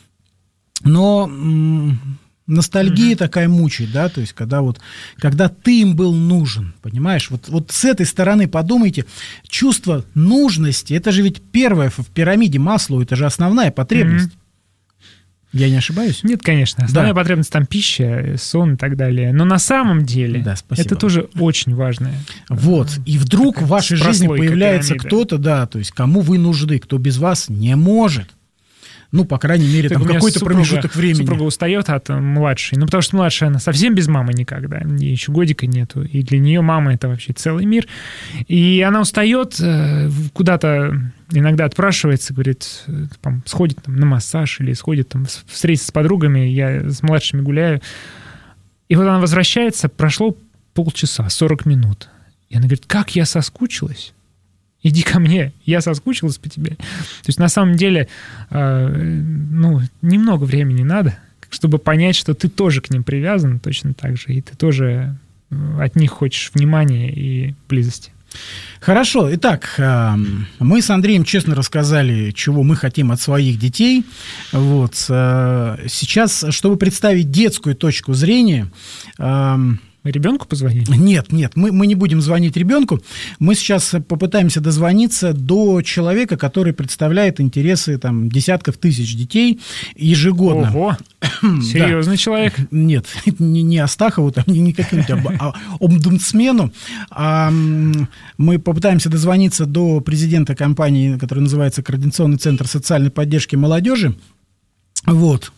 Но м- ностальгия mm-hmm. такая мучает, да, то есть когда вот, когда ты им был нужен, понимаешь, вот, вот с этой стороны подумайте, чувство нужности, это же ведь первое в пирамиде Маслоу, это же основная потребность. Mm-hmm. Я не ошибаюсь? Нет, конечно. Основная да. потребность там пища, сон и так далее. Но на самом деле да, это тоже очень важное. Вот. И вдруг в вашей жизни появляется пирамиды. Кто-то, да, то есть кому вы нужны, кто без вас не может. Ну, по крайней мере, так там какой-то супруга, промежуток времени. Супруга устает от младшей. Ну, потому что младшая, она совсем без мамы никогда. Ей еще годика нету. И для нее мама — это вообще целый мир. И она устает, куда-то иногда отпрашивается, говорит, там, сходит там, на массаж или сходит там, встретиться с подругами. Я с младшими гуляю. И вот она возвращается, прошло полчаса, сорок минут. И она говорит, как я соскучилась. Иди ко мне, я соскучилась по тебе. То есть на самом деле, э, ну, немного времени надо, чтобы понять, что ты тоже к ним привязан точно так же, и ты тоже от них хочешь внимания и близости. Хорошо. Итак, мы с Андреем честно рассказали, чего мы хотим от своих детей. Вот. Сейчас, чтобы представить детскую точку зрения... Ребенку позвонить? Нет, нет, мы, мы не будем звонить ребенку. Мы сейчас попытаемся дозвониться до человека, который представляет интересы там, десятков тысяч детей ежегодно. Ого, серьезный человек. Нет, не, не Астахову, там, не какому-то а омбудсмену. А мы попытаемся дозвониться до президента компании, которая называется Координационный центр социальной поддержки молодежи. Вот.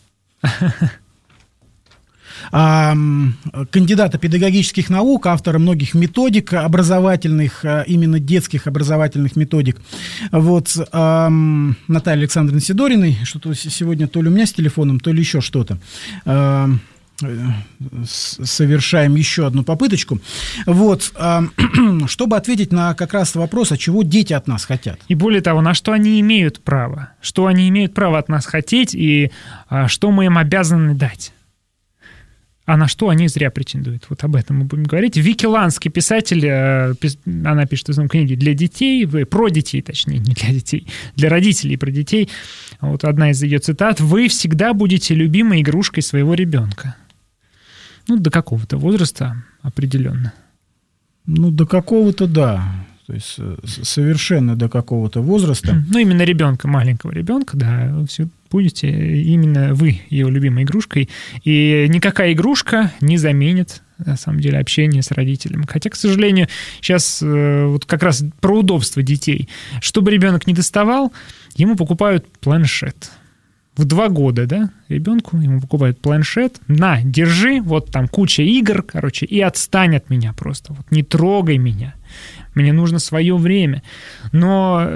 Кандидата педагогических наук, автора многих методик образовательных, именно детских образовательных методик. Вот, эм, Наталья Александровна Сидориной, что-то сегодня то ли у меня с телефоном, то ли еще что-то. Эм, совершаем еще одну попыточку. Вот, эм, чтобы ответить на как раз вопрос, а чего дети от нас хотят. И более того, на что они имеют право. Что они имеют право от нас хотеть и а, что мы им обязаны дать. А на что они зря претендуют? Вот об этом мы будем говорить. Вики Ланский, писатель, она пишет в основном книги для детей, про детей, точнее, не для детей, для родителей про детей. Вот одна из ее цитат. «Вы всегда будете любимой игрушкой своего ребенка». Ну, до какого-то возраста определенно. Ну, до какого-то, да. То есть совершенно до какого-то возраста. Ну, именно ребенка, маленького ребенка, да, все будете именно вы его любимой игрушкой. И никакая игрушка не заменит, на самом деле, общение с родителем. Хотя, к сожалению, сейчас вот как раз про удобство детей. Чтобы ребенок не доставал, ему покупают планшет. В два года, да, ребенку ему покупают планшет. На, держи, вот там куча игр, короче, и отстань от меня просто. Вот не трогай меня. Мне нужно свое время. Но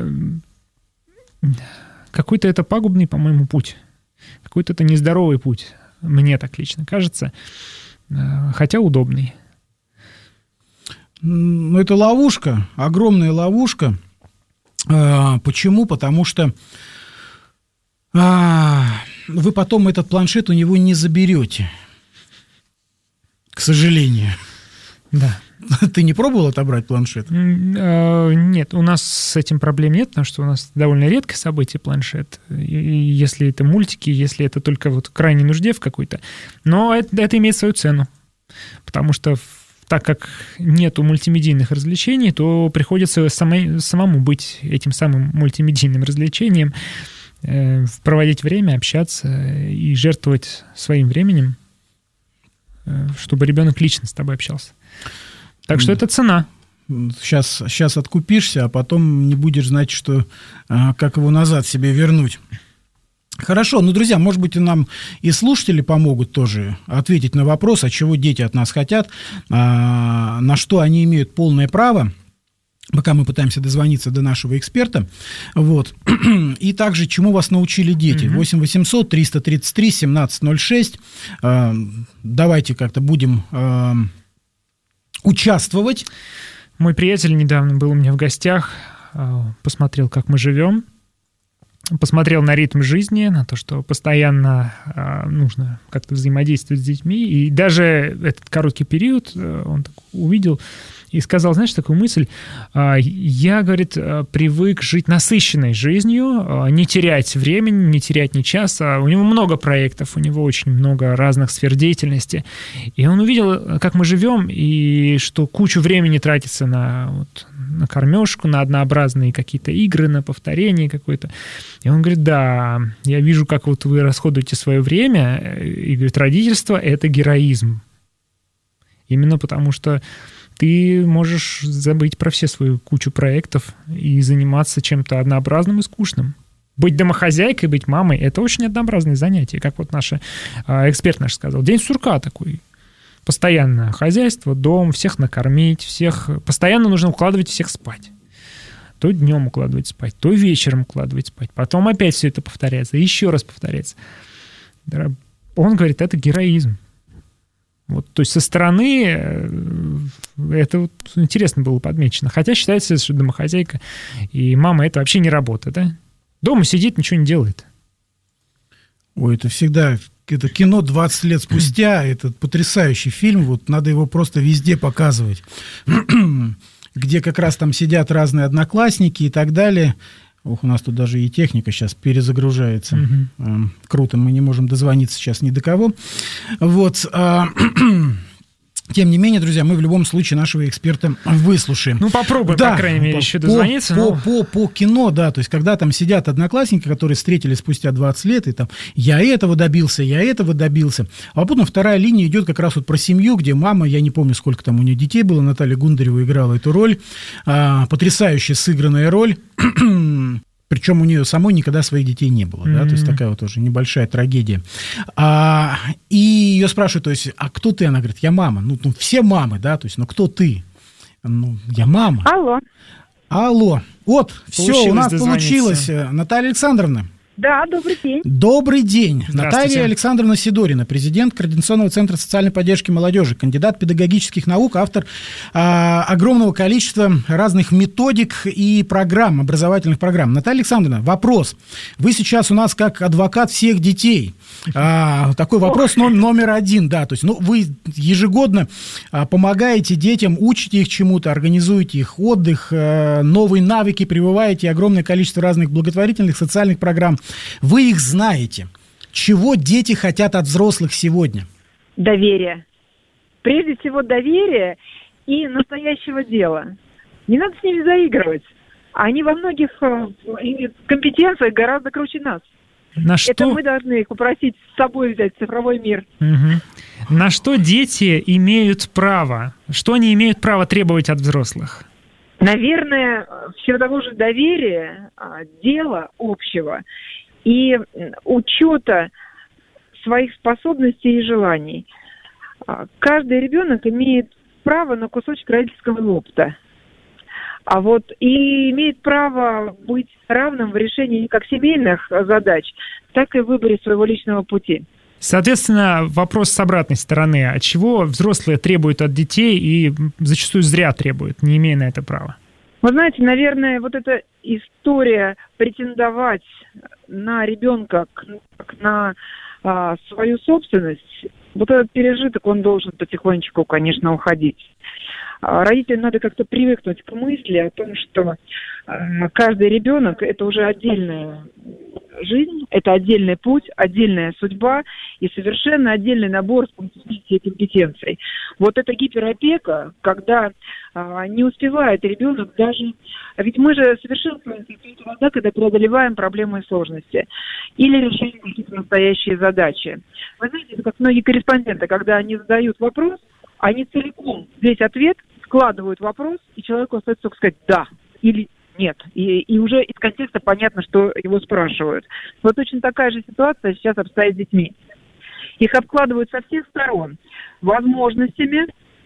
какой-то это пагубный, по-моему, путь. Какой-то это нездоровый путь. Мне так лично кажется. Хотя удобный. Ну, это ловушка. Огромная ловушка. Почему? Потому что вы потом этот планшет у него не заберете. К сожалению. Да. Ты не пробовал отобрать планшет? Нет, у нас с этим проблем нет, потому что у нас довольно редкое событие планшет. Если это мультики, если это только вот крайней нужде в какой-то. Но это, это имеет свою цену. Потому что так как нету мультимедийных развлечений, то приходится самой, самому быть этим самым мультимедийным развлечением, проводить время, общаться и жертвовать своим временем, чтобы ребенок лично с тобой общался. Так что это цена. Сейчас, сейчас откупишься, а потом не будешь знать, что, как его назад себе вернуть. Хорошо, ну, друзья, может быть, и нам и слушатели помогут тоже ответить на вопрос, а чего дети от нас хотят, а, на что они имеют полное право, пока мы пытаемся дозвониться до нашего эксперта. Вот. И также, чему вас научили дети. Mm-hmm. восемь восемьсот триста тридцать три семнадцать ноль шесть. А, давайте как-то будем а, участвовать. Мой приятель недавно был у меня в гостях, посмотрел, как мы живем. Посмотрел на ритм жизни, на то, что постоянно э, нужно как-то взаимодействовать с детьми. И даже этот короткий период э, он так увидел и сказал, знаешь, такую мысль. Э, я, говорит, э, привык жить насыщенной жизнью, э, не терять времени, не терять ни часа. У него много проектов, у него очень много разных сфер деятельности. И он увидел, как мы живем, и что кучу времени тратится на, вот, на кормежку, на однообразные какие-то игры, на повторение какое-то. И он говорит, да, я вижу, как вот вы расходуете свое время, и, говорит, родительство — это героизм. Именно потому что ты можешь забыть про все свою кучу проектов и заниматься чем-то однообразным и скучным. Быть домохозяйкой, быть мамой — это очень однообразное занятие, как вот наш эксперт наш сказал. День сурка такой. Постоянное хозяйство, дом, всех накормить, всех... Постоянно нужно укладывать всех спать. То днем укладывать спать, то вечером укладывать спать. Потом опять все это повторяется, еще раз повторяется. Он говорит, это героизм. Вот, то есть со стороны это вот интересно было подмечено. Хотя считается, что домохозяйка и мама — это вообще не работа, да? Дома сидит, ничего не делает. Ой, это всегда... Это кино двадцать лет спустя, это потрясающий фильм, вот надо его просто везде показывать. Где как раз там сидят разные одноклассники и так далее. Ох, у нас тут даже и техника сейчас перезагружается. Mm-hmm. Круто, мы не можем дозвониться сейчас ни до кого. Вот. Тем не менее, друзья, мы в любом случае нашего эксперта выслушаем. Ну, попробуем, да, по крайней мере, по, еще дозвониться. По, но... по, по, по кино, да, то есть, когда там сидят одноклассники, которые встретились спустя двадцать лет, и там, я этого добился, я этого добился. А потом вторая линия идет как раз вот про семью, где мама, я не помню, сколько там у нее детей было, Наталья Гундарева играла эту роль, а, потрясающе сыгранная роль. Причем у нее самой никогда своих детей не было, mm-hmm. да, то есть такая вот тоже небольшая трагедия. А, и ее спрашивают, то есть, а кто ты? Она говорит, я мама. Ну, ну все мамы, да, то есть, ну кто ты? Ну, я мама. Алло. Алло. Вот, все, у нас дозвониться. Получилось. Наталья Александровна. Да, добрый день. Добрый день. Здравствуйте. Наталья Александровна Сидорина, президент Координационного центра социальной поддержки молодежи, кандидат педагогических наук, автор а, огромного количества разных методик и программ, образовательных программ. Наталья Александровна, вопрос. Вы сейчас у нас как адвокат всех детей. А, такой вопрос номер, номер один, да, то есть, ну, вы ежегодно а, помогаете детям, учите их чему-то, организуете их отдых, а, новые навыки, прививаете огромное количество разных благотворительных социальных программ. Вы их знаете. Чего дети хотят от взрослых сегодня? Доверие. Прежде всего доверие и настоящего дела. Не надо с ними заигрывать. Они во многих э, компетенциях гораздо круче нас. На что... Это мы должны их попросить с собой взять в цифровой мир. Угу. На что дети имеют право? Что они имеют право требовать от взрослых? Наверное, все того же доверия, дела общего и учета своих способностей и желаний. Каждый ребенок имеет право на кусочек родительского опыта. А вот и имеет право быть равным в решении как семейных задач, так и в выборе своего личного пути. Соответственно, вопрос с обратной стороны. От чего взрослые требуют от детей и зачастую зря требуют, не имея на это права? Вы знаете, наверное, вот эта история претендовать на ребенка, как на а, свою собственность, вот этот пережиток, он должен потихонечку, конечно, уходить. А родителям надо как-то привыкнуть к мысли о том, что а, каждый ребенок – это уже отдельная жизнь, это отдельный путь, отдельная судьба и совершенно отдельный набор способностей и компетенций. Вот эта гиперопека, когда а, не успевает ребенок даже... Ведь мы же совершенствуемся тогда, когда преодолеваем проблемы и сложности или решаем какие-то настоящие задачи. Вы знаете, это как многие корреспонденты, когда они задают вопрос, они целиком весь ответ складывают вопрос, и человеку остается только сказать «да» или «нет». И, и уже из контекста понятно, что его спрашивают. Вот точно такая же ситуация сейчас обстоит с детьми. Их обкладывают со всех сторон возможностями.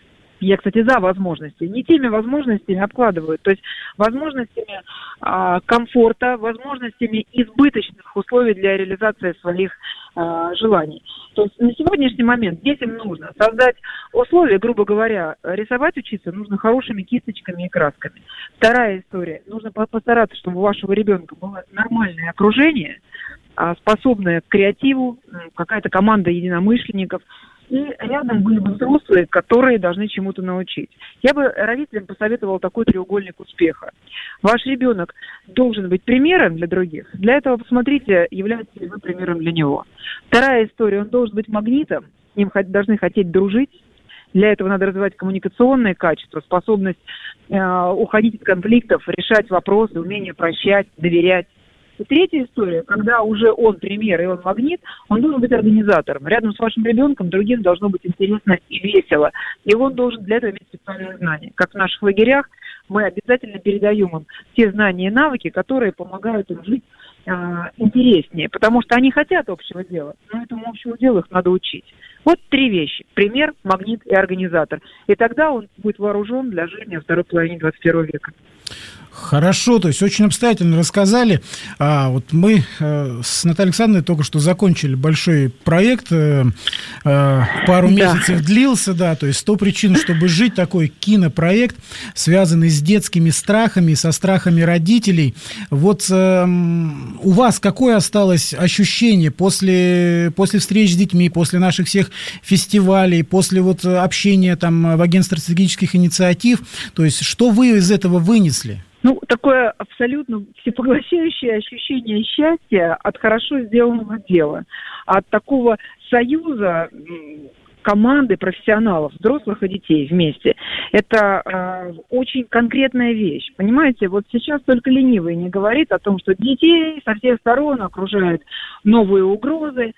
Я, кстати, за возможности. Не теми возможностями обкладывают. То есть возможностями а, комфорта, возможностями избыточных условий для реализации своих а, желаний. То есть на сегодняшний момент детям нужно создать условия, грубо говоря, рисовать учиться нужно хорошими кисточками и красками. Вторая история. Нужно постараться, чтобы у вашего ребенка было нормальное окружение, способная к креативу, какая-то команда единомышленников, и рядом были бы взрослые, которые должны чему-то научить. Я бы родителям посоветовала такой треугольник успеха. Ваш ребенок должен быть примером для других. Для этого посмотрите, являетесь ли вы примером для него. Вторая история, он должен быть магнитом, с ним должны хотеть дружить. Для этого надо развивать коммуникационные качества, способность э, уходить от конфликтов, решать вопросы, умение прощать, доверять. И третья история, когда уже он пример и он магнит, он должен быть организатором. Рядом с вашим ребенком другим должно быть интересно и весело. И он должен для этого иметь специальные знания. Как в наших лагерях мы обязательно передаем им те знания и навыки, которые помогают им жить э, интереснее. Потому что они хотят общего дела, но этому общему делу их надо учить. Вот три вещи. Пример, магнит и организатор. И тогда он будет вооружен для жизни во второй половине двадцать первого века. Хорошо, то есть очень обстоятельно рассказали. А, вот мы э, с Натальей Александровной только что закончили большой проект, э, э, пару да. месяцев длился, да, то есть «сто причин, чтобы жить», такой кинопроект, связанный с детскими страхами, со страхами родителей. Вот э, у вас какое осталось ощущение после, после встреч с детьми, после наших всех фестивалей, после вот общения там в агентстве стратегических инициатив, то есть что вы из этого вынесли? Ну, такое абсолютно всепоглощающее ощущение счастья от хорошо сделанного дела, от такого союза команды профессионалов, взрослых и детей вместе. Это э, очень конкретная вещь. Понимаете, вот сейчас только ленивый не говорит о том, что детей со всех сторон окружают новые угрозы.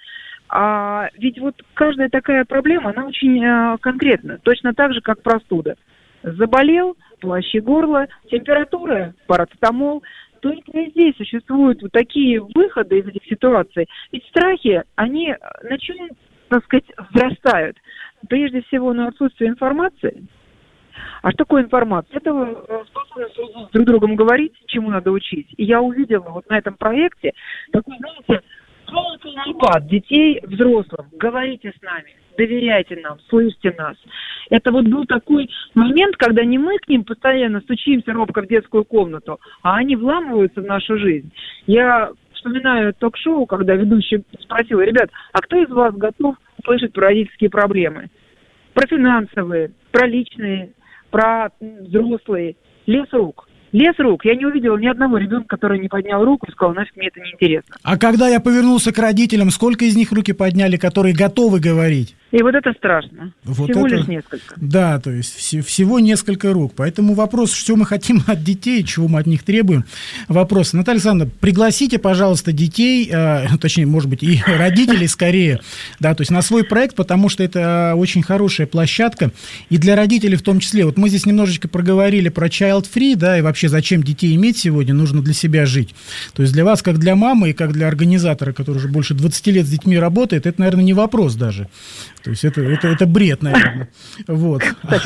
А ведь вот каждая такая проблема, она очень э, конкретна. Точно так же, как простуда. Заболел, плащ и горло, температура, парацетамол. Только здесь существуют вот такие выходы из этих ситуаций. Ведь страхи, они на чем, так сказать, взрастают? Прежде всего на отсутствие информации. А что такое информация? Это способность друг с другом говорить, чему надо учить. И я увидела вот на этом проекте такой, знаете, напад детей взрослым. Говорите с нами, доверяйте нам, слышите нас. Это вот был такой момент, когда не мы к ним постоянно стучимся робко в детскую комнату, а они вламываются в нашу жизнь. Я вспоминаю ток-шоу, когда ведущий спросил: ребят, а кто из вас готов слышать про родительские проблемы? Про финансовые, про личные, про взрослые. Лес рук. Лес рук. Я не увидела ни одного ребенка, который не поднял руку и сказал: нафиг мне это не интересно. А когда я повернулся к родителям, сколько из них руки подняли, которые готовы говорить? И вот это страшно. Вот всего это, лишь несколько. Да, то есть вс- всего несколько рук. Поэтому вопрос, что мы хотим от детей, чего мы от них требуем. Вопрос. Наталья Александровна, пригласите, пожалуйста, детей, э, точнее, может быть, и родителей скорее, да, то есть на свой проект, потому что это очень хорошая площадка. И для родителей в том числе. Вот мы здесь немножечко проговорили про child-free, да, и вообще зачем детей иметь сегодня, нужно для себя жить. То есть для вас, как для мамы и как для организатора, который уже больше двадцать лет с детьми работает, это, наверное, не вопрос даже. То есть это, это, это бред, наверное. Вот.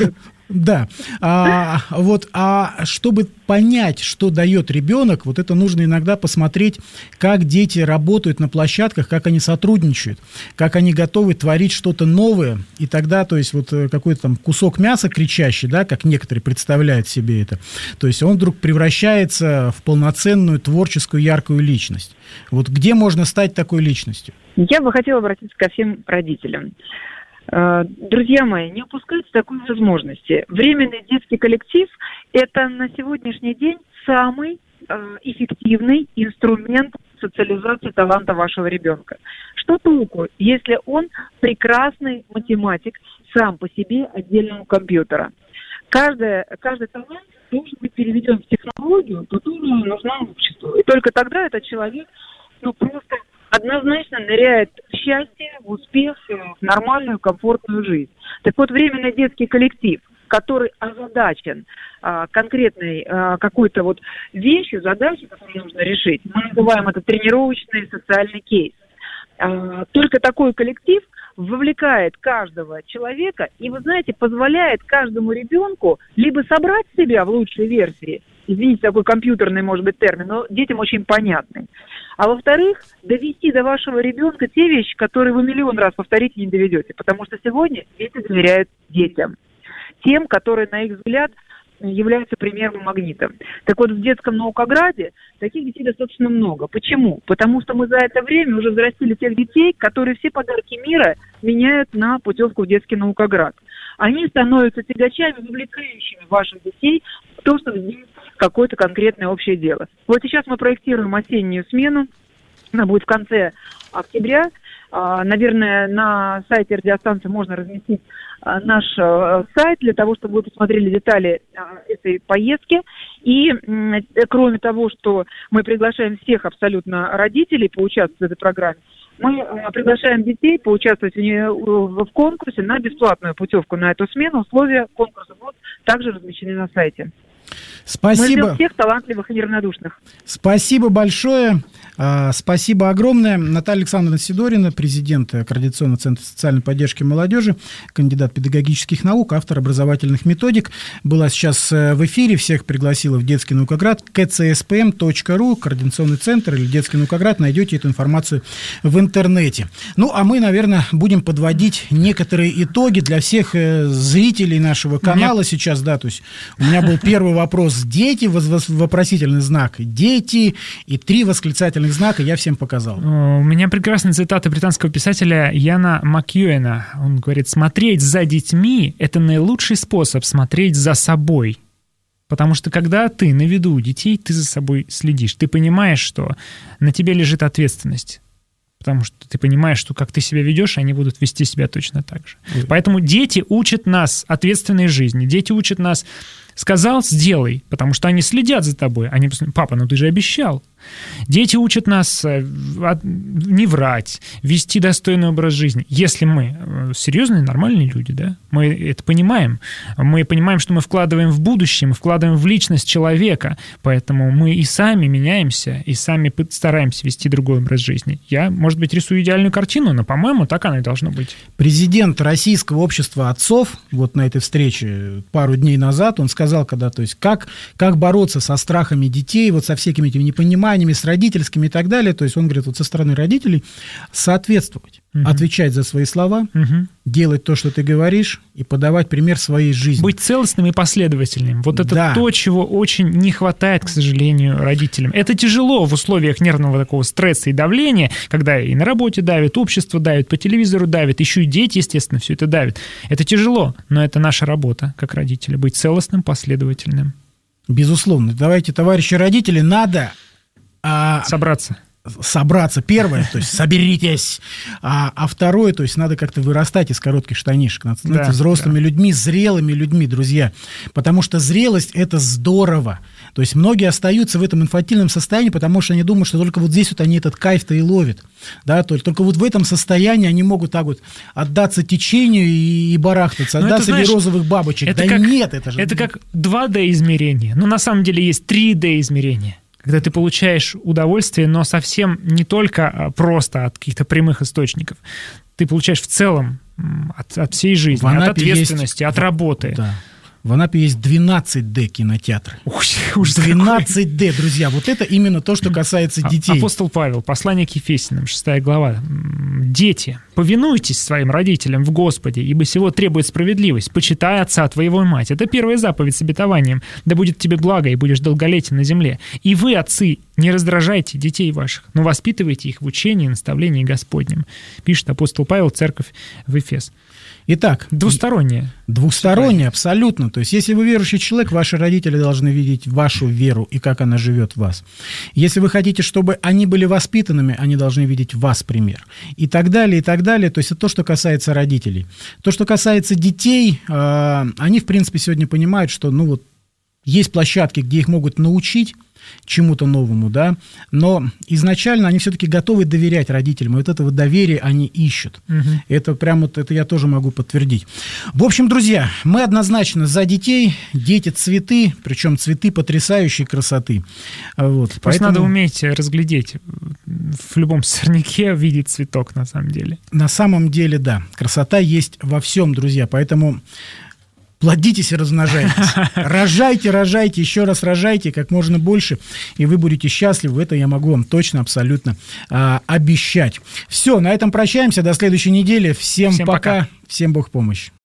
Да. А, вот, а чтобы понять, что дает ребенок, вот это нужно иногда посмотреть, как дети работают на площадках, как они сотрудничают, как они готовы творить что-то новое. И тогда, то есть, вот какой-то там кусок мяса кричащий, да, как некоторые представляют себе это, то есть он вдруг превращается в полноценную творческую яркую личность. Вот где можно стать такой личностью? Я бы хотела обратиться ко всем родителям. Друзья мои, не упускайте такой возможности. Временный детский коллектив – это на сегодняшний день самый э, эффективный инструмент социализации таланта вашего ребенка. Что толку, если он прекрасный математик сам по себе отдельного компьютера? Каждый, каждый талант должен быть переведен в технологию, которая нужна обществу. И только тогда этот человек, ну, просто однозначно ныряет в счастье, в успех, в нормальную, комфортную жизнь. Так вот, временный детский коллектив, который озадачен а, конкретной а, какой-то вот вещью, задачей, которую нужно решить, мы называем это тренировочный социальный кейс. А, только такой коллектив вовлекает каждого человека и, вы знаете, позволяет каждому ребенку либо собрать себя в лучшей версии, извините, такой компьютерный, может быть, термин, но детям очень понятный, а во-вторых, довести до вашего ребенка те вещи, которые вы миллион раз повторить не доведете, потому что сегодня дети доверяют детям, тем, которые, на их взгляд, являются примером магнита. Так вот, в детском наукограде таких детей достаточно много. Почему? Потому что мы за это время уже взрастили тех детей, которые все подарки мира меняют на путевку в детский наукоград. Они становятся тягачами, вовлекающими ваших детей в то, что здесь какое-то конкретное общее дело. Вот сейчас мы проектируем осеннюю смену. Она будет в конце октября. Наверное, на сайте радиостанции можно разместить наш сайт для того, чтобы вы посмотрели детали этой поездки. И кроме того, что мы приглашаем всех абсолютно родителей поучаствовать в этой программе, мы приглашаем детей поучаствовать в конкурсе на бесплатную путевку на эту смену. Условия конкурса будут также размещены на сайте. Спасибо. Мы ждем всех талантливых и неравнодушных. Спасибо большое. Спасибо огромное. Наталья Александровна Сидорина, президент Координационного центра социальной поддержки молодежи, кандидат педагогических наук, автор образовательных методик, была сейчас в эфире. Всех пригласила в детский наукоград. ка цэ эс пэ эм точка ру, Координационный центр или детский наукоград. Найдете эту информацию в интернете. Ну, а мы, наверное, будем подводить некоторые итоги для всех зрителей нашего канала меня... сейчас. Да, то есть у меня был первый вопрос «Дети», вопросительный знак «Дети» и три восклицательных знака я всем показал. У меня прекрасная цитата британского писателя Яна Макьюэна. Он говорит: «Смотреть за детьми – это наилучший способ смотреть за собой». Потому что когда ты на виду у детей, ты за собой следишь. Ты понимаешь, что на тебе лежит ответственность. Потому что ты понимаешь, что как ты себя ведешь, они будут вести себя точно так же. Ой. Поэтому дети учат нас ответственной жизни. Дети учат нас: сказал, сделай, потому что они следят за тобой. Они посмотрят: папа, ну ты же обещал. Дети учат нас не врать, вести достойный образ жизни. Если мы серьезные, нормальные люди, да, мы это понимаем. Мы понимаем, что мы вкладываем в будущее, мы вкладываем в личность человека. Поэтому мы и сами меняемся, и сами стараемся вести другой образ жизни. Я, может быть, рисую идеальную картину, но, по-моему, так оно и должно быть. Президент Российского общества отцов, вот на этой встрече пару дней назад, он сказал, когда, то есть, как, как бороться со страхами детей, вот со всякими этими непониманиями, с родительскими и так далее. То есть он говорит, вот со стороны родителей соответствовать, угу. отвечать за свои слова, угу. делать то, что ты говоришь, и подавать пример своей жизни. Быть целостным и последовательным. Вот это да. то, чего очень не хватает, к сожалению, родителям. Это тяжело в условиях нервного такого стресса и давления, когда и на работе давит, общество давит, по телевизору давит, еще и дети, естественно, все это давит. Это тяжело, но это наша работа, как родители, быть целостным, последовательным. Безусловно. Давайте, товарищи родители, надо... А, собраться. Собраться, первое, то есть соберитесь, а, а второе, то есть надо как-то вырастать из коротких штанишек, надо становиться да, взрослыми да. людьми, зрелыми людьми, друзья, потому что зрелость – это здорово, то есть многие остаются в этом инфантильном состоянии, потому что они думают, что только вот здесь вот они этот кайф-то и ловят, да, только, только вот в этом состоянии они могут так вот отдаться течению и, и барахтаться, отдаться знаешь, в розовых бабочек, это да как, нет, это же… Это как два дэ измерение, но на самом деле есть три дэ измерения. Когда ты получаешь удовольствие, но совсем не только просто от каких-то прямых источников. Ты получаешь в целом от, от всей жизни, от ответственности, есть... от работы. Да. В Анапе есть двенадцать дэ кинотеатры. Уж двенадцать дэ, друзья. Вот это именно то, что касается детей. Апостол Павел, послание к Ефесянам, шестая глава. Дети, повинуйтесь своим родителям в Господе, ибо сего требует справедливость. Почитай отца твоего и мать. Это первая заповедь с обетованием. Да будет тебе благо, и будешь долголетен на земле. И вы, отцы, не раздражайте детей ваших, но воспитывайте их в учении и наставлении Господнем. Пишет апостол Павел, церковь в Эфес. Итак, двустороннее. Двустороннее, абсолютно. То есть, если вы верующий человек, ваши родители должны видеть вашу веру и как она живет в вас. Если вы хотите, чтобы они были воспитанными, они должны видеть в вас пример. И так далее, и так далее. То есть, это то, что касается родителей. То, что касается детей, э, они, в принципе, сегодня понимают, что, ну вот, есть площадки, где их могут научить чему-то новому, да, но изначально они все-таки готовы доверять родителям, и вот этого доверия они ищут. Угу. Это прямо вот, это я тоже могу подтвердить. В общем, друзья, мы однозначно за детей. Дети — цветы, причем цветы потрясающей красоты. Вот, просто поэтому... надо уметь разглядеть в любом сорняке, видеть цветок на самом деле. На самом деле, да, красота есть во всем, друзья, поэтому... Плодитесь и размножайтесь. Рожайте, рожайте, еще раз рожайте как можно больше, и вы будете счастливы. Это я могу вам точно, абсолютно а, обещать. Все, на этом прощаемся. До следующей недели. Всем, Всем пока. пока. Всем Бог в помощь.